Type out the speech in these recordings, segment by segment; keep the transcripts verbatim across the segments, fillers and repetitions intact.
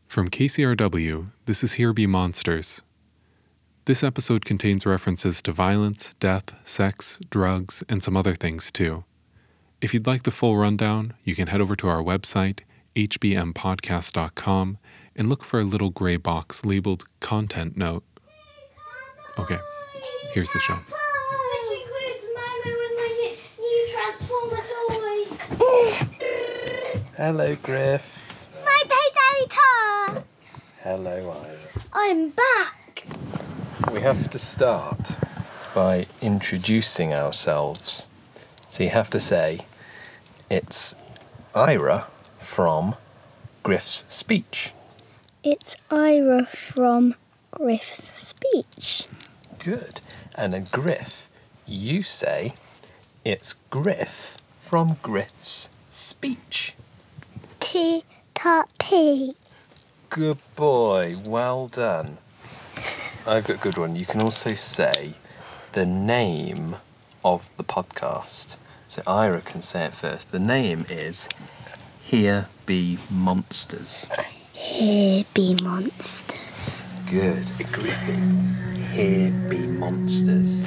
From K C R W, this is Here Be Monsters. This episode contains references to violence, death, sex, drugs, and some other things too. If you'd like the full rundown, you can head over to our website, h b m podcast dot com, and look for a little gray box labeled Content Note. Okay, here's the show. Which includes my new, new Transformer toy. Hello, Griff. My data. Hello, Ira. I'm back. We have to start by introducing ourselves. So you have to say, it's Ira from Griff's Speech. It's Ira from Griff's Speech. Good. And then Griff, you say, it's Griff from Griff's Speech. T T P. Good boy. Well done. I've got a good one. You can also say the name of the podcast. So Ira can say it first. The name is Here Be Monsters. Here Be Monsters. Good. Griffy. Here Be Monsters.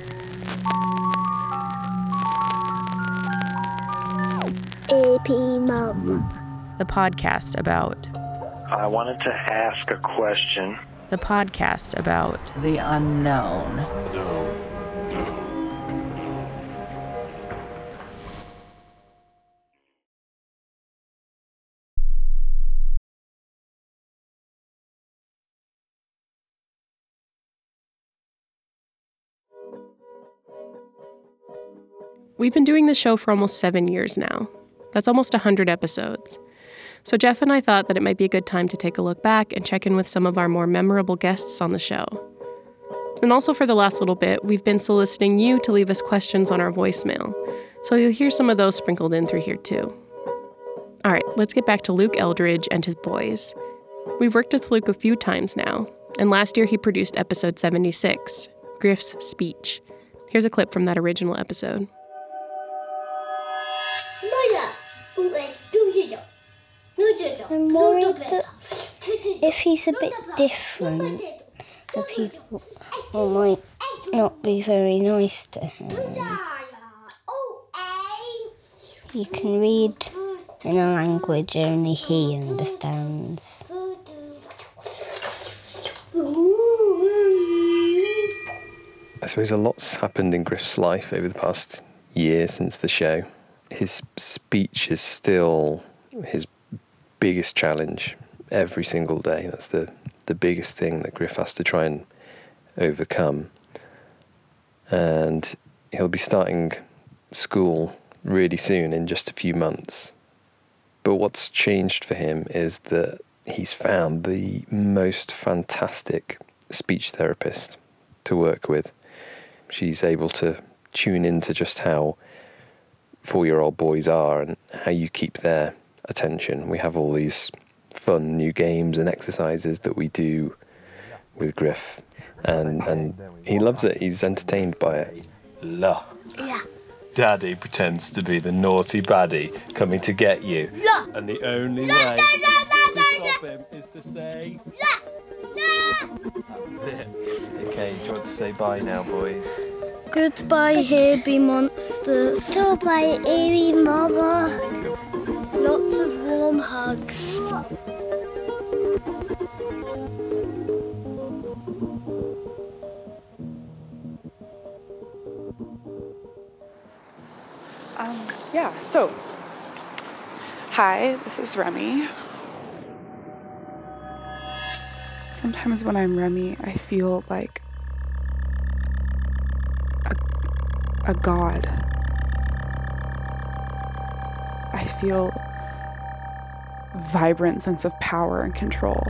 Here Be Mum. The podcast about. I wanted to ask a question. The podcast about. The unknown. We've been doing this show for almost seven years now. That's almost one hundred episodes. So Jeff and I thought that it might be a good time to take a look back and check in with some of our more memorable guests on the show. And also for the last little bit, we've been soliciting you to leave us questions on our voicemail. So you'll hear some of those sprinkled in through here too. All right, let's get back to Luke Eldridge and his boys. We've worked with Luke a few times now, and last year he produced episode seventy-six, Griff's Speech. Here's a clip from that original episode. I'm worried that if he's a bit different, the people might not be very nice to him. You can read in a language only he understands. I suppose a lot's happened in Griff's life over the past year since the show. His speech is still his biggest challenge every single day. That's the, the biggest thing that Griff has to try and overcome. And he'll be starting school really soon, in just a few months. But what's changed for him is that he's found the most fantastic speech therapist to work with. She's able to tune into just how four-year-old boys are and how you keep their attention. We have all these fun new games and exercises that we do with Griff, and and he loves it. He's entertained by it. La. Yeah. Daddy pretends to be the naughty baddie coming to get you. La. And the only La, way la, la, la, to la, stop him is to say... La. La. That's it. Okay, do you want to say bye now, boys? Goodbye, Here Be Monsters. Goodbye, Here Be Mama. Lots of warm hugs. Um, yeah, so, hi, this is Remy. Sometimes when I'm Remy, I feel like a, a god. I feel vibrant sense of power and control.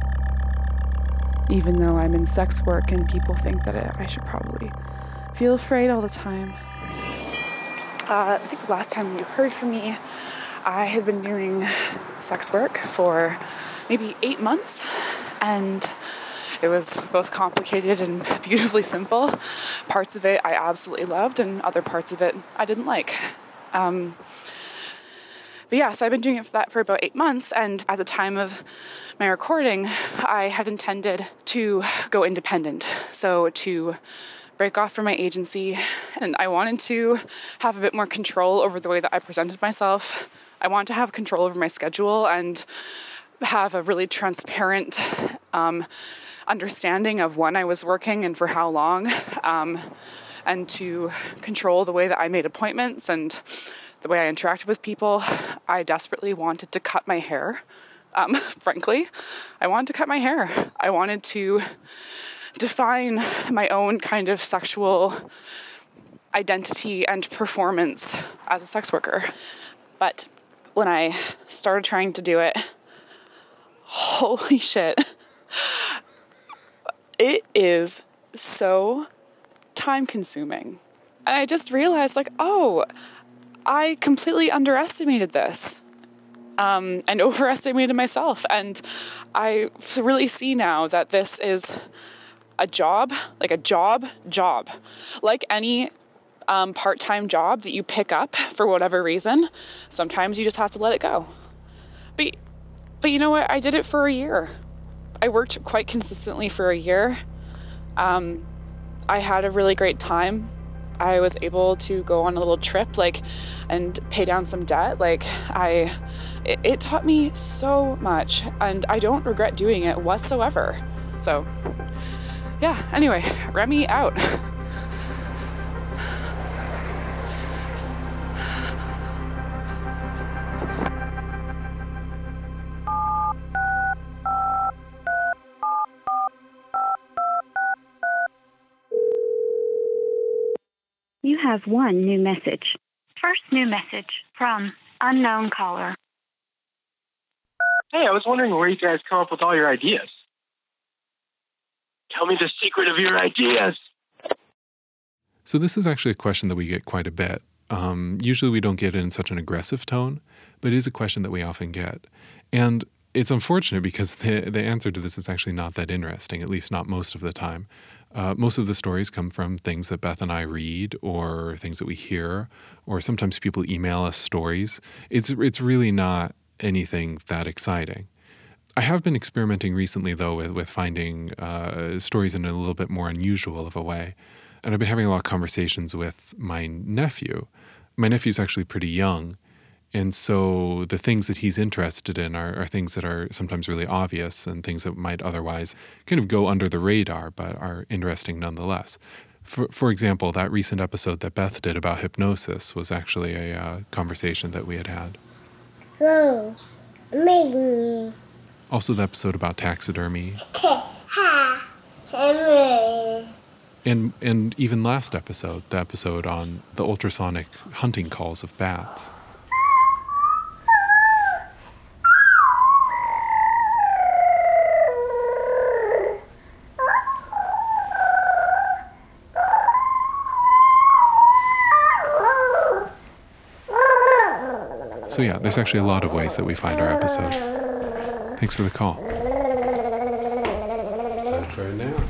Even though I'm in sex work and people think that I should probably feel afraid all the time. Uh, I think the last time you heard from me, I had been doing sex work for maybe eight months, and it was both complicated and beautifully simple. Parts of it I absolutely loved, and other parts of it I didn't like. Um, But yeah, so I've been doing it for that for about eight months. And at the time of my recording, I had intended to go independent. So to break off from my agency. And I wanted to have a bit more control over the way that I presented myself. I wanted to have control over my schedule and have a really transparent um, understanding of when I was working and for how long. Um, and to control the way that I made appointments and the way I interacted with people. I desperately wanted to cut my hair. Um, frankly, I wanted to cut my hair. I wanted to define my own kind of sexual identity and performance as a sex worker. But when I started trying to do it, holy shit, it is so time consuming. And I just realized like, oh, I completely underestimated this um, and overestimated myself. And I really see now that this is a job, like a job, job. Like any um, part-time job that you pick up for whatever reason, sometimes you just have to let it go. But, but you know what? I did it for a year. I worked quite consistently for a year. Um, I had a really great time. I was able to go on a little trip, like, and pay down some debt. Like, I, it, it taught me so much, and I don't regret doing it whatsoever. So, yeah, anyway, Remy out. You have one new message. First new message from unknown caller. Hey, I was wondering where you guys come up with all your ideas. Tell me the secret of your ideas. So this is actually a question that we get quite a bit. Um, usually we don't get it in such an aggressive tone, but it is a question that we often get. And it's unfortunate because the, the answer to this is actually not that interesting, at least not most of the time. Uh, most of the stories come from things that Beth and I read or things that we hear, or sometimes people email us stories. It's it's really not anything that exciting. I have been experimenting recently, though, with, with finding uh, stories in a little bit more unusual of a way. And I've been having a lot of conversations with my nephew. My nephew's actually pretty young, and so the things that he's interested in are, are things that are sometimes really obvious and things that might otherwise kind of go under the radar but are interesting nonetheless. For, for example, that recent episode that Beth did about hypnosis was actually a uh, conversation that we had had. Whoa, me. Also the episode about taxidermy. Ha, me. And, and even last episode, the episode on the ultrasonic hunting calls of bats. So yeah, there's actually a lot of ways that we find our episodes. Thanks for the call. Time for a nap.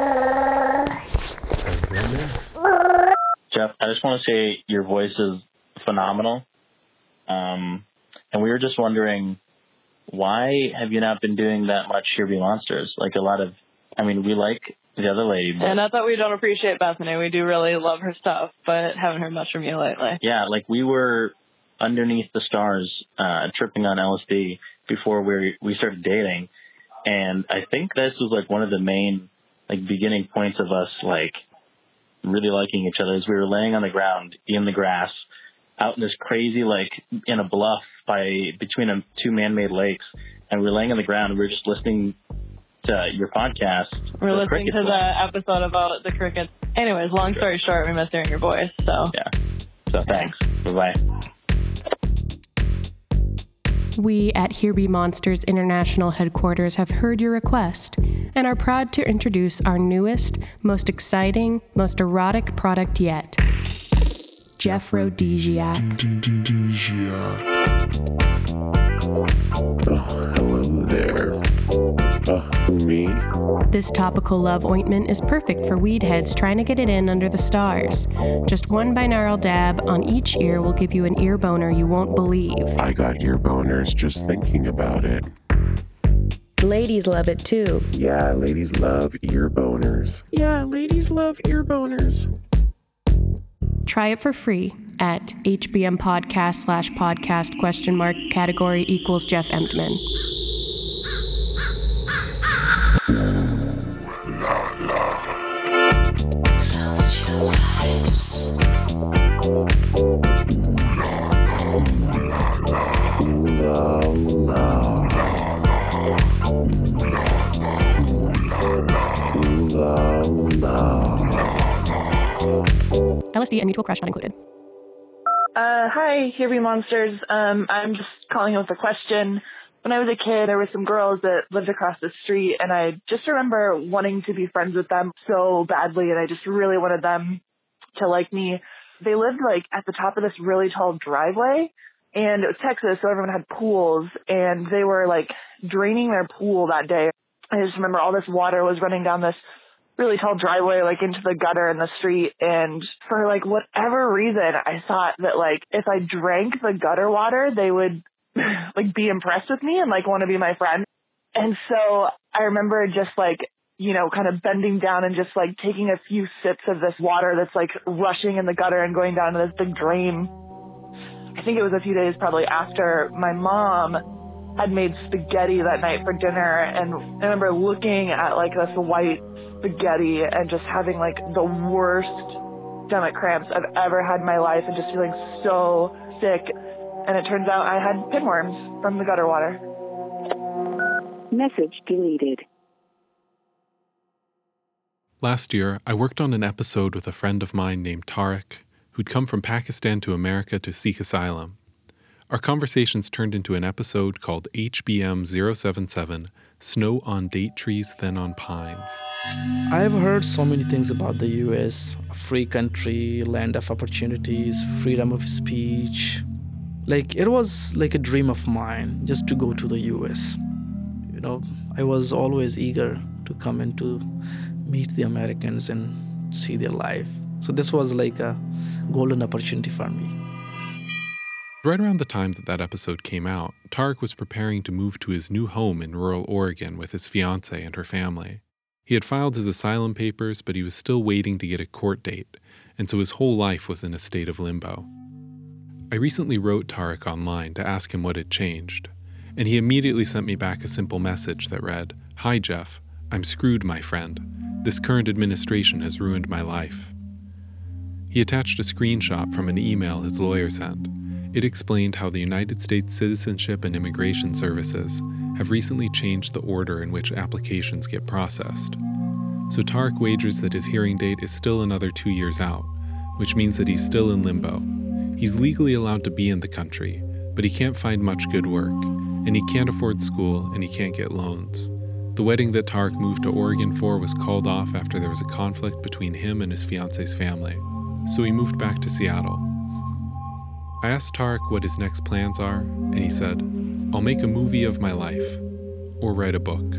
Time for a nap. Jeff, I just want to say your voice is phenomenal. Um, and we were just wondering, why have you not been doing that much Here Be Monsters? Like a lot of, I mean, we like the other lady. But and not that we don't appreciate Bethany. We do really love her stuff, but haven't heard much from you lately. Yeah, like we were underneath the stars, uh, tripping on L S D before we we started dating, and I think this was like one of the main like beginning points of us like really liking each other. Is we were laying on the ground in the grass, out in this crazy like in a bluff by between a, two man-made lakes, and we were laying on the ground. And we were just listening to your podcast. We're listening to the episode about the crickets. Anyways, long story short, we miss hearing your voice. So yeah. So thanks. Bye bye. We at Here Be Monsters International Headquarters have heard your request and are proud to introduce our newest, most exciting, most erotic product yet, Jeffrodisiac. Oh, hello there. Uh, who, me? This topical love ointment is perfect for weed heads trying to get it in under the stars. Just one binaural dab on each ear will give you an ear boner you won't believe. I got ear boners just thinking about it. Ladies love it too. Yeah, ladies love ear boners. Yeah, ladies love ear boners. Try it for free at H B M podcast slash podcast question mark category equals Jeff Emtman. L S D and mutual crush not included. Uh, hi, Here Be Monsters. Um, I'm just calling with a question. When I was a kid, there were some girls that lived across the street, and I just remember wanting to be friends with them so badly, and I just really wanted them to like me. They lived, like, at the top of this really tall driveway, and it was Texas, so everyone had pools, and they were, like, draining their pool that day. I just remember all this water was running down this really tall driveway, like into the gutter in the street. And for like whatever reason, I thought that like if I drank the gutter water, they would like be impressed with me and like want to be my friend. And so I remember just like, you know, kind of bending down and just like taking a few sips of this water that's like rushing in the gutter and going down to this big drain. I think it was a few days probably after my mom had made spaghetti that night for dinner. And I remember looking at like this white spaghetti and just having like the worst stomach cramps I've ever had in my life and just feeling so sick. And it turns out I had pinworms from the gutter water. Message deleted. Last year, I worked on an episode with a friend of mine named Tariq, who'd come from Pakistan to America to seek asylum. Our conversations turned into an episode called H B M zero seven seven, Snow on Date Trees, Then on Pines. I've heard so many things about the U S, a free country, land of opportunities, freedom of speech. Like, it was like a dream of mine just to go to the U S. You know, I was always eager to come and to meet the Americans and see their life. So this was like a golden opportunity for me. Right around the time that that episode came out, Tariq was preparing to move to his new home in rural Oregon with his fiancée and her family. He had filed his asylum papers, but he was still waiting to get a court date, and so his whole life was in a state of limbo. I recently wrote Tariq online to ask him what had changed, and he immediately sent me back a simple message that read, "Hi Jeff, I'm screwed, my friend. This current administration has ruined my life." He attached a screenshot from an email his lawyer sent. It explained how the United States Citizenship and Immigration Services have recently changed the order in which applications get processed. So Tariq wagers that his hearing date is still another two years out, which means that he's still in limbo. He's legally allowed to be in the country, but he can't find much good work, and he can't afford school, and he can't get loans. The wedding that Tariq moved to Oregon for was called off after there was a conflict between him and his fiancée's family, so he moved back to Seattle. I asked Tariq what his next plans are, and he said, "I'll make a movie of my life, or write a book."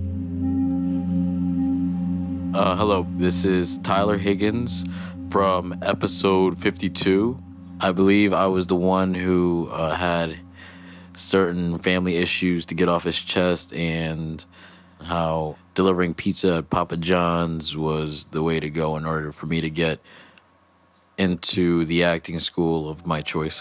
Uh, hello, this is Tyler Higgins from episode fifty-two. I believe I was the one who uh, had certain family issues to get off his chest, and how delivering pizza at Papa John's was the way to go in order for me to get into the acting school of my choice.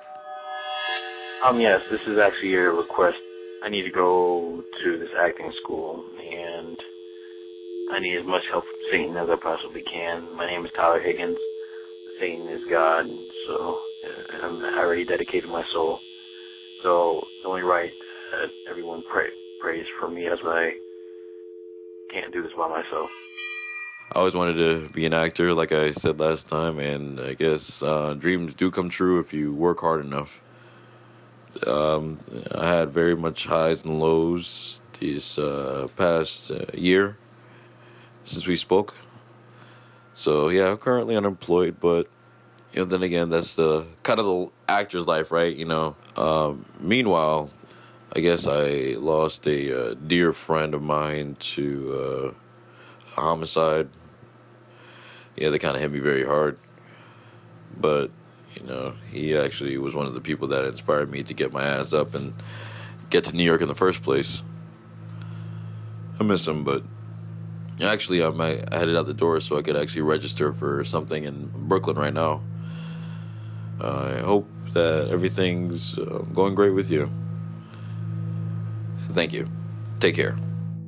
Um, yes, this is actually your request. I need to go to this acting school, and I need as much help from Satan as I possibly can. My name is Tyler Higgins. Satan is God, so um, I already dedicated my soul. So the only right that everyone pray, prays for me as I can't do this by myself. I always wanted to be an actor, like I said last time, and I guess uh, dreams do come true if you work hard enough. Um, I had very much highs and lows this uh, past uh, year since we spoke. So yeah, I'm currently unemployed, but you know, then again, that's the kind of the actor's life, right? You know. Um, meanwhile, I guess I lost a uh, dear friend of mine to uh, a homicide. Yeah, they kind of hit me very hard. But, you know, he actually was one of the people that inspired me to get my ass up and get to New York in the first place. I miss him, but actually I'm I headed out the door so I could actually register for something in Brooklyn right now. Uh, I hope that everything's uh, going great with you. Thank you. Take care.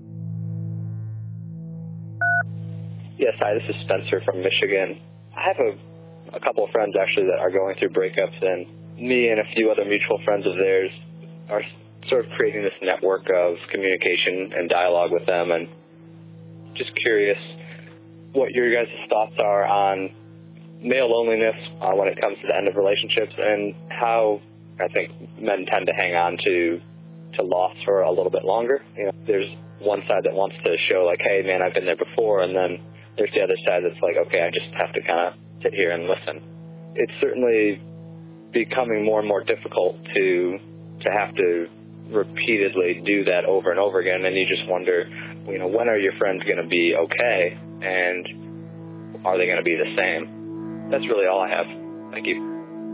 Yes, hi, this is Spencer from Michigan. I have a, a couple of friends actually that are going through breakups, and me and a few other mutual friends of theirs are sort of creating this network of communication and dialogue with them, and just curious what your guys' thoughts are on male loneliness uh, when it comes to the end of relationships, and how I think men tend to hang on to to loss for a little bit longer. You know, there's one side that wants to show like, hey man, I've been there before, and then there's the other side that's like, okay, I just have to kind of sit here and listen. It's certainly becoming more and more difficult to to have to repeatedly do that over and over again, and you just wonder, you know, when are your friends going to be okay, and are they going to be the same? That's really all I have. Thank you.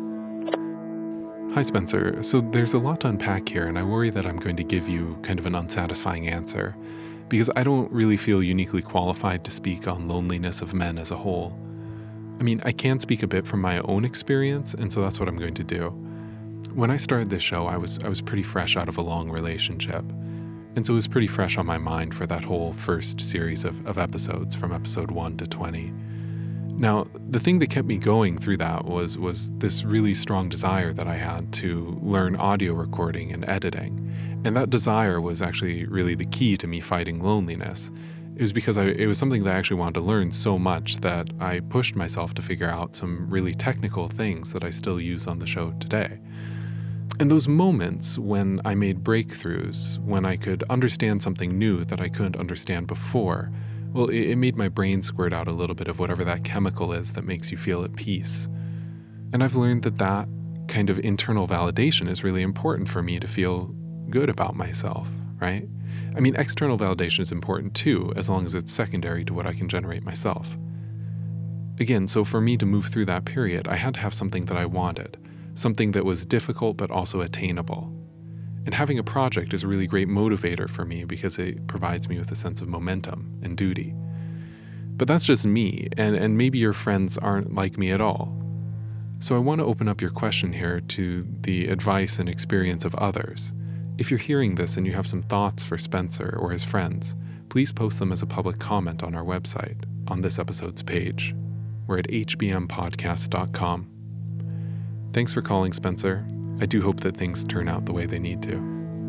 Hi, Spencer. So there's a lot to unpack here, and I worry that I'm going to give you kind of an unsatisfying answer, because I don't really feel uniquely qualified to speak on loneliness of men as a whole. I mean, I can speak a bit from my own experience, and so that's what I'm going to do. When I started this show, I was I was pretty fresh out of a long relationship, and so it was pretty fresh on my mind for that whole first series of, of episodes, from episode one to twenty. Now, the thing that kept me going through that was was this really strong desire that I had to learn audio recording and editing. And that desire was actually really the key to me fighting loneliness. It was because I, it was something that I actually wanted to learn so much that I pushed myself to figure out some really technical things that I still use on the show today. And those moments when I made breakthroughs, when I could understand something new that I couldn't understand before, well, it, it made my brain squirt out a little bit of whatever that chemical is that makes you feel at peace. And I've learned that that kind of internal validation is really important for me to feel good about myself, right? I mean, external validation is important too, as long as it's secondary to what I can generate myself. Again, so for me to move through that period, I had to have something that I wanted, something that was difficult but also attainable. And having a project is a really great motivator for me because it provides me with a sense of momentum and duty. But that's just me, and, and maybe your friends aren't like me at all. So I want to open up your question here to the advice and experience of others. If you're hearing this and you have some thoughts for Spencer or his friends, please post them as a public comment on our website, on this episode's page. We're at h b m podcast dot com. Thanks for calling, Spencer. I do hope that things turn out the way they need to.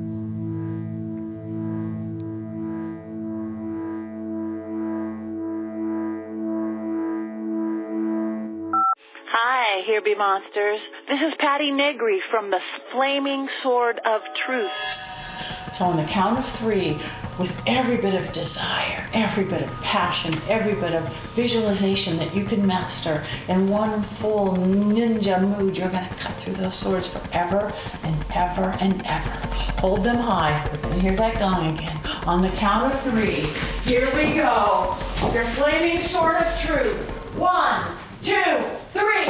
Hi, Here Be Monsters. This is Patty Negri from the Flaming Sword of Truth. So on the count of three, with every bit of desire, every bit of passion, every bit of visualization that you can master, in one full ninja mood, you're going to cut through those swords forever and ever and ever. Hold them high. We're going to hear that gong again. On the count of three, here we go. Your flaming sword of truth. One, two, three.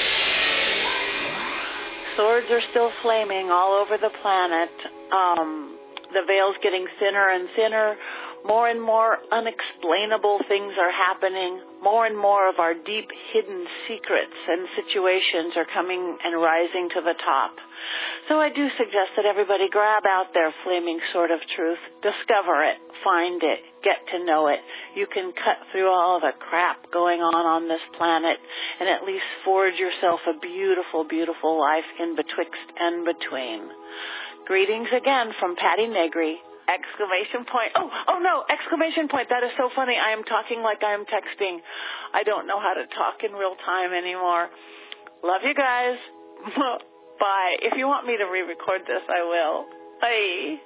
Swords are still flaming all over the planet. Um... The veil's getting thinner and thinner. More and more unexplainable things are happening. More and more of our deep hidden secrets and situations are coming and rising to the top. So I do suggest that everybody grab out their flaming sword of truth, discover it, find it, get to know it. You can cut through all the crap going on on this planet and at least forge yourself a beautiful, beautiful life in betwixt and between. Greetings again from Patty Negri. Exclamation point. Oh, oh no, exclamation point. That is so funny. I am talking like I am texting. I don't know how to talk in real time anymore. Love you guys. Bye. If you want me to re-record this, I will. Bye.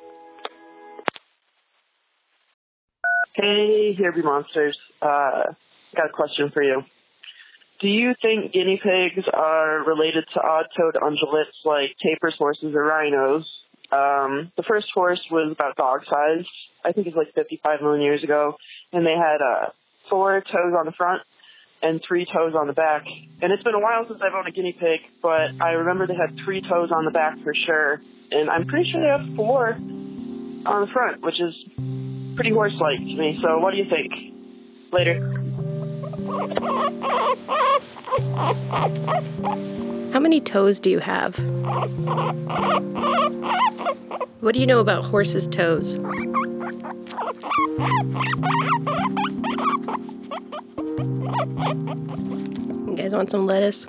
Hey, Here Be Monsters. Uh, got a question for you. Do you think guinea pigs are related to odd-toed ungulates like tapirs, horses, or rhinos? Um, the first horse was about dog size. I think it's like fifty-five million years ago. And they had uh, four toes on the front and three toes on the back. And it's been a while since I've owned a guinea pig, but I remember they had three toes on the back for sure. And I'm pretty sure they have four on the front, which is pretty horse-like to me. So what do you think? Later. How many toes do you have? What do you know about horses' toes? You guys want some lettuce?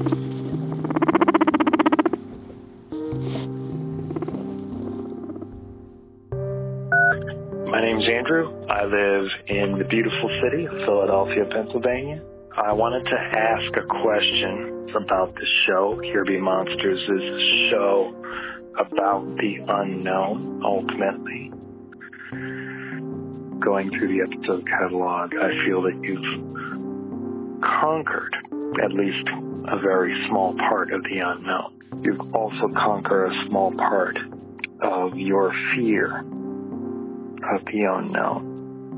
My name's Andrew. I live in the beautiful city of Philadelphia, Pennsylvania. I wanted to ask a question about the show. Here Be Monsters is a show about the unknown, ultimately. Going through the episode catalog, I feel that you've conquered at least a very small part of the unknown. You've also conquered a small part of your fear of the unknown.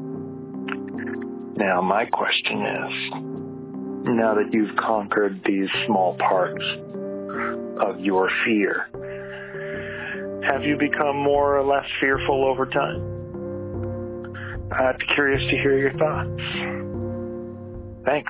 Now, my question is, now that you've conquered these small parts of your fear, have you become more or less fearful over time? I'd be curious to hear your thoughts. Thanks.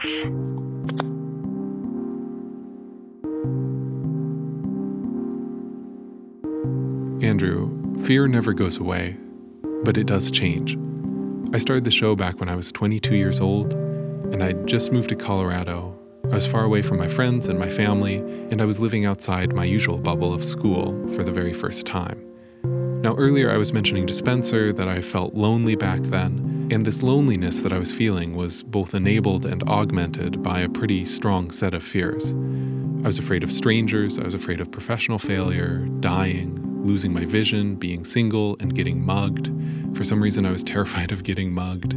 Andrew, fear never goes away, but it does change. I started the show back when I was twenty-two years old, and I'd just moved to Colorado. I was far away from my friends and my family, and I was living outside my usual bubble of school for the very first time. Now, earlier I was mentioning to Spencer that I felt lonely back then, and this loneliness that I was feeling was both enabled and augmented by a pretty strong set of fears. I was afraid of strangers, I was afraid of professional failure, dying, losing my vision, being single, and getting mugged. For some reason, I was terrified of getting mugged.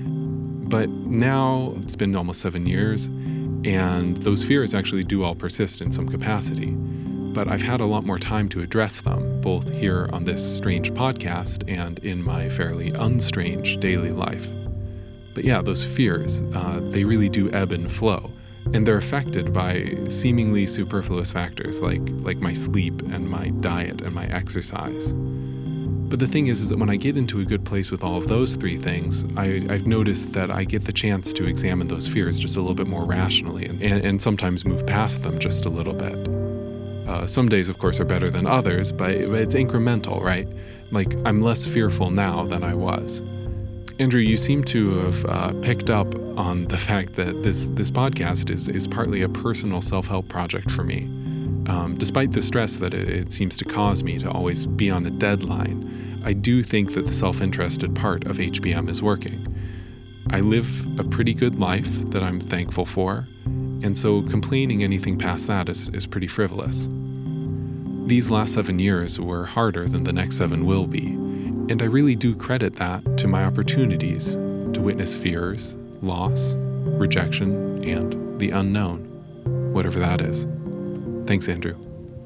But now, it's been almost seven years, and those fears actually do all persist in some capacity. But I've had a lot more time to address them, both here on this strange podcast and in my fairly unstrange daily life. But yeah, those fears, uh, they really do ebb and flow. And they're affected by seemingly superfluous factors like, like my sleep and my diet and my exercise. But the thing is, is that when I get into a good place with all of those three things, I, I've noticed that I get the chance to examine those fears just a little bit more rationally and, and, and sometimes move past them just a little bit. Uh, some days, of course, are better than others, but it's incremental, right? Like, I'm less fearful now than I was. Andrew, you seem to have uh, picked up on the fact that this this podcast is is partly a personal self-help project for me. Um, despite the stress that it, it seems to cause me to always be on a deadline, I do think that the self-interested part of H B M is working. I live a pretty good life that I'm thankful for, and so complaining anything past that is, is pretty frivolous. These last seven years were harder than the next seven will be. And I really do credit that to my opportunities to witness fears, loss, rejection, and the unknown, whatever that is. Thanks, Andrew.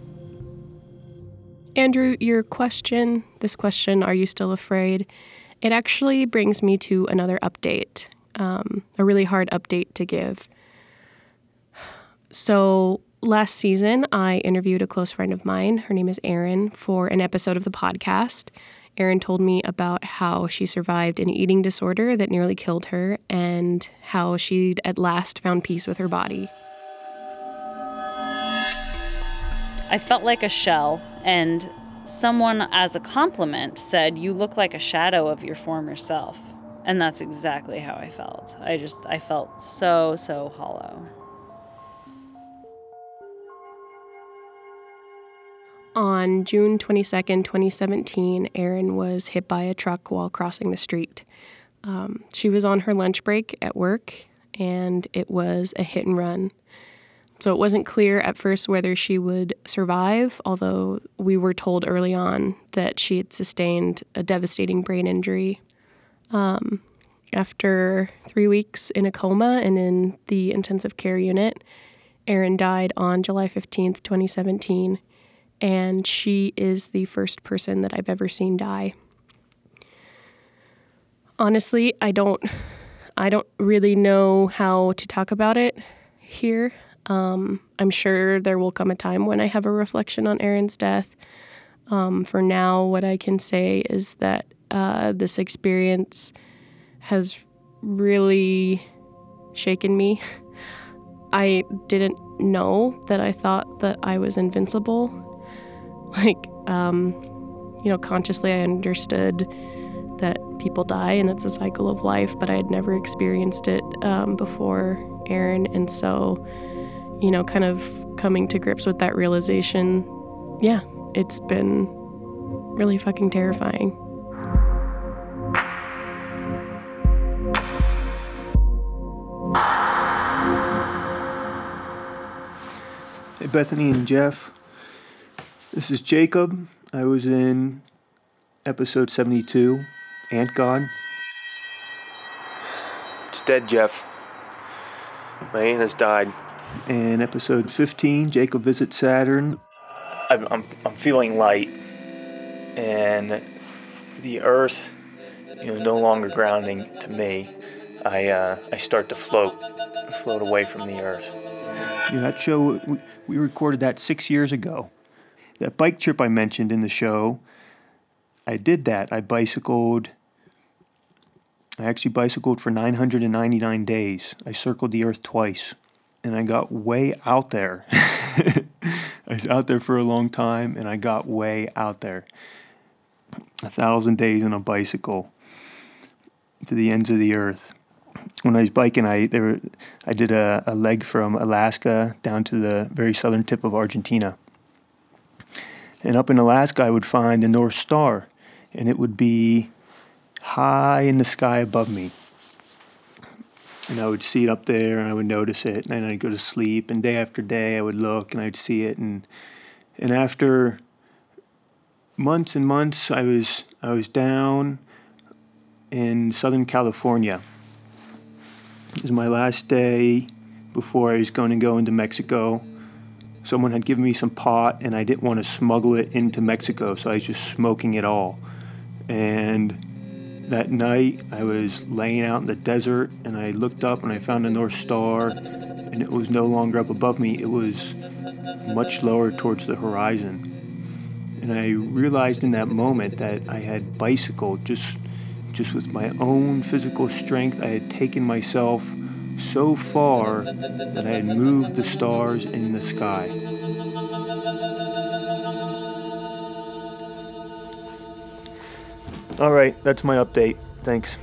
Andrew, your question, this question, are you still afraid? It actually brings me to another update, um, a really hard update to give. So last season, I interviewed a close friend of mine. Her name is Erin for an episode of the podcast. Erin told me about how she survived an eating disorder that nearly killed her and how she'd at last found peace with her body. I felt like a shell, and someone as a compliment said, "You look like a shadow of your former self." And that's exactly how I felt. I just, I felt so, so hollow. On June twenty-second, twenty seventeen, Erin was hit by a truck while crossing the street. Um, she was on her lunch break at work, and it was a hit and run. So it wasn't clear at first whether she would survive, although we were told early on that she had sustained a devastating brain injury. Um, after three weeks in a coma and in the intensive care unit, Erin died on July fifteenth, twenty seventeen. and she is the first person that I've ever seen die. Honestly, I don't I don't really know how to talk about it here. Um, I'm sure there will come a time when I have a reflection on Aaron's death. Um, for now, what I can say is that uh, this experience has really shaken me. I didn't know that I thought that I was invincible. Like, um, you know, consciously I understood that people die and it's a cycle of life, but I had never experienced it um, before Aaron. And so, you know, kind of coming to grips with that realization, yeah, it's been really fucking terrifying. Hey, Bethany and Jeff. This is Jacob. I was in episode seventy-two, Ant God. It's dead, Jeff. My aunt has died. And episode fifteen, Jacob visits Saturn. I'm, I'm, I'm feeling light, and the Earth, you know, no longer grounding to me. I uh, I start to float, float away from the Earth. Yeah, that show, we, we recorded that six years ago. That bike trip I mentioned in the show, I did that. I bicycled, I actually bicycled for nine hundred ninety-nine days. I circled the Earth twice, and I got way out there. I was out there for a long time, and I got way out there. A thousand days on a bicycle to the ends of the Earth. When I was biking, I there I did a, a leg from Alaska down to the very southern tip of Argentina. And up in Alaska, I would find the North Star, and it would be high in the sky above me. And I would see it up there, and I would notice it, and then I'd go to sleep, and day after day, I would look, and I'd see it, and and after months and months, I was I was down in Southern California. It was my last day before I was going to go into Mexico. Someone had given me some pot, and I didn't want to smuggle it into Mexico, so I was just smoking it all. And that night, I was laying out in the desert, and I looked up, and I found the North Star, and it was no longer up above me. It was much lower towards the horizon. And I realized in that moment that I had bicycled just just with my own physical strength. I had taken myself so far that I had moved the stars in the sky. All right, that's my update. Thanks.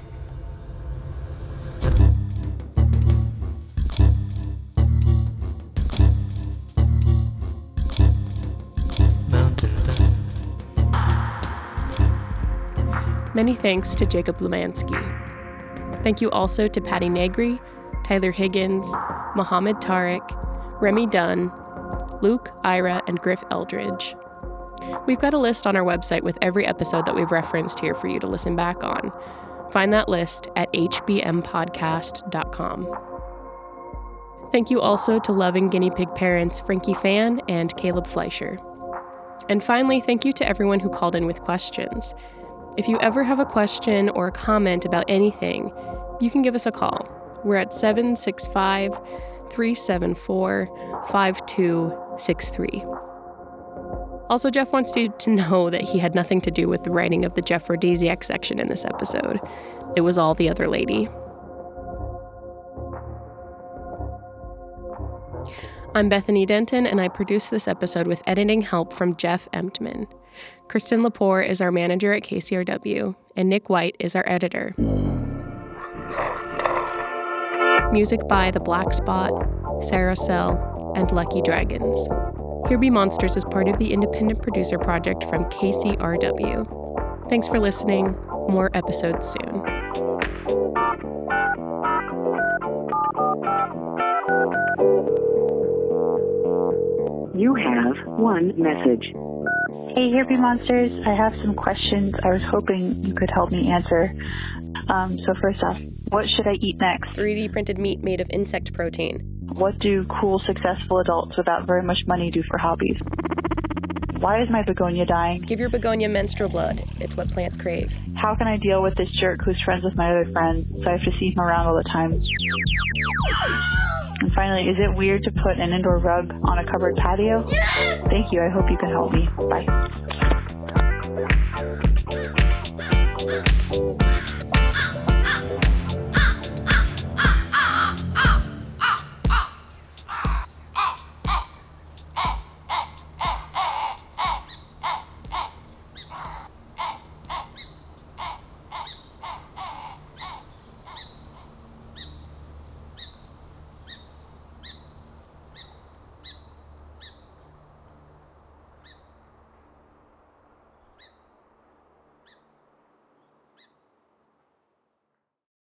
Many thanks to Jacob Lumansky. Thank you also to Patty Negri, Tyler Higgins, Mohammed Tariq, Remy Dunn, Luke, Ira, and Griff Eldridge. We've got a list on our website with every episode that we've referenced here for you to listen back on. Find that list at h b m podcast dot com. Thank you also to loving guinea pig parents Frankie Fan and Caleb Fleischer. And finally, thank you to everyone who called in with questions. If you ever have a question or a comment about anything, you can give us a call. We're at seven six five, three seven four, five two six three. Also, Jeff wants you to know that he had nothing to do with the writing of the Jeff Rodesiak section in this episode. It was all the other lady. I'm Bethany Denton, and I produced this episode with editing help from Jeff Emtman. Kristen Lepore is our manager at K C R W, and Nick White is our editor. Music by The Black Spot, Sarah Sell, and Lucky Dragons. Here Be Monsters is part of the Independent Producer Project from K C R W. Thanks for listening. More episodes soon. You have one message. Hey, Here Be Monsters. I have some questions I was hoping you could help me answer. Um, so first off, what should I eat next? three D printed meat made of insect protein. What do cool, successful adults without very much money do for hobbies? Why is my begonia dying? Give your begonia menstrual blood. It's what plants crave. How can I deal with this jerk who's friends with my other friend, so I have to see him around all the time? And finally, is it weird to put an indoor rug on a covered patio? Yes! Thank you. I hope you can help me. Bye.